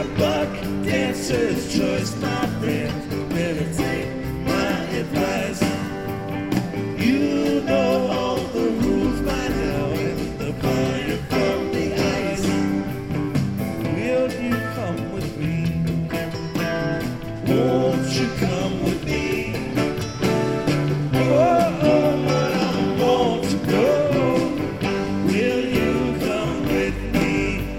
buck dancer's choice, my friend. Better take my advice. You know all the rules by now, and the fire from the ice. Will you come with me? Won't you come with me? Oh, oh, but I want to go. Will you come with me?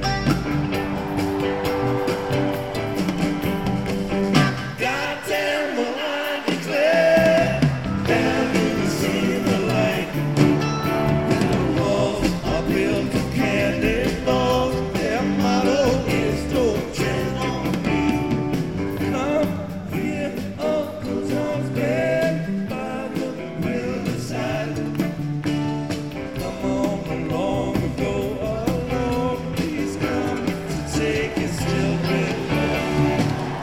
Goddamn, will I declare, down in the sea the light. The walls are built of cannonballs. Their motto is don't tread on me. Come here, Uncle Tom's bed by the riverside. Come on along and go along. He's come to take his children home.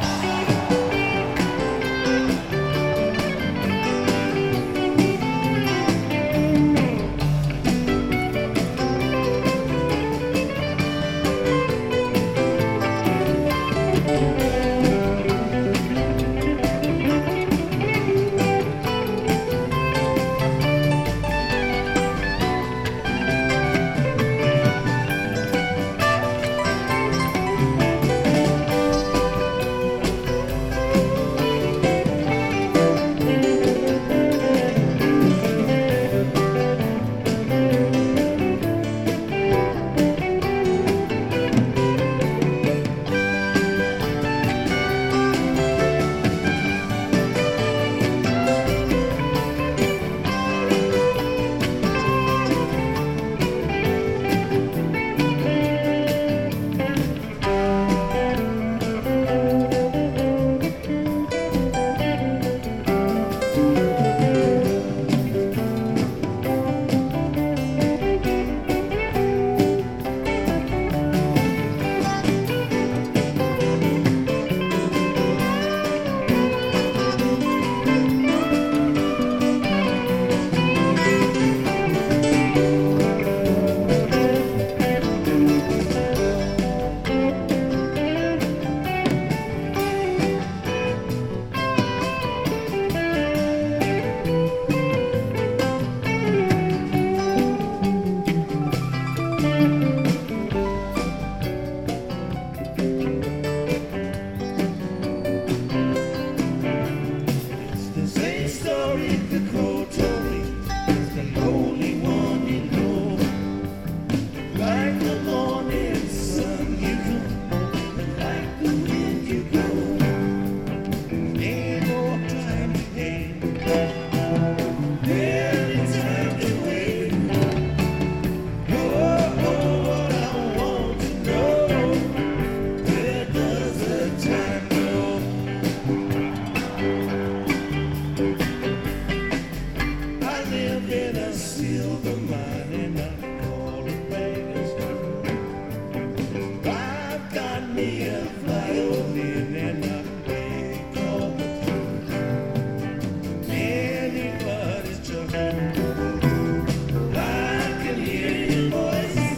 It's the same story the crow told me. It's the lonely one you know. Like the morning sun you come, and like the wind you go. Ain't no time to hate, barely time to wait. Oh, oh, what I want to know, where does the time go? I live in a silver mine and I call it Vegas. I've got me a violin and I play all the time. Anybody's juggling, I can hear your voice.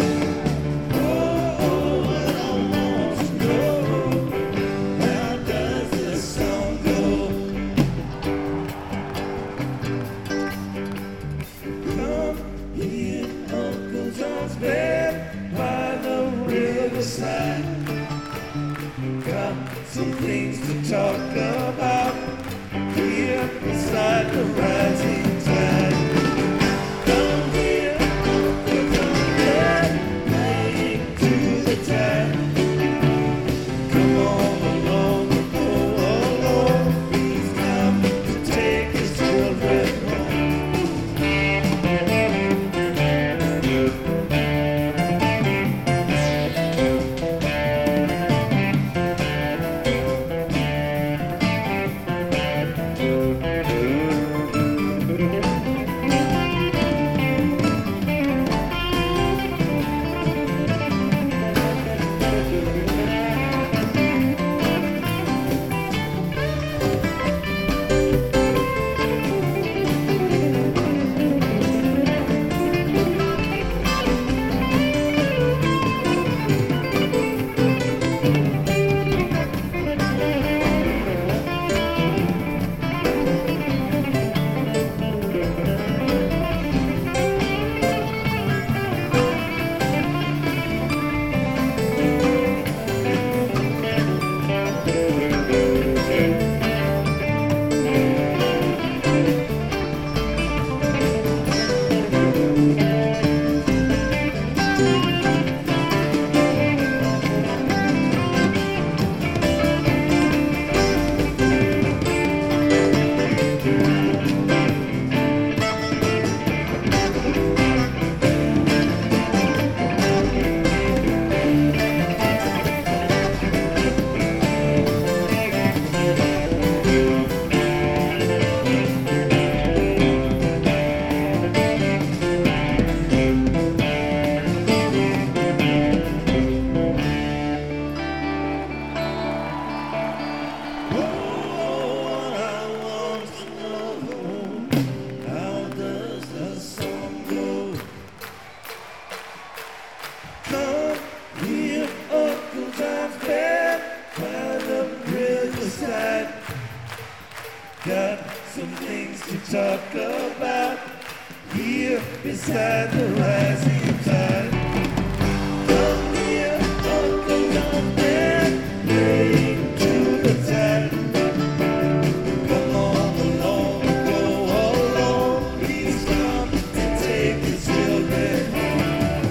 Oh, oh, what I want to know, how does this song go? Come here, Uncle John's bed by the riverside. Got some things to talk about here beside the rising tide. Come here, Uncle John's bed, laying to the tide. Come on along and go along. He's come to take his children home. here beside the rising tide. Come here, Uncle John, and bring to the tide. Come on along, go along, please come and take these children home.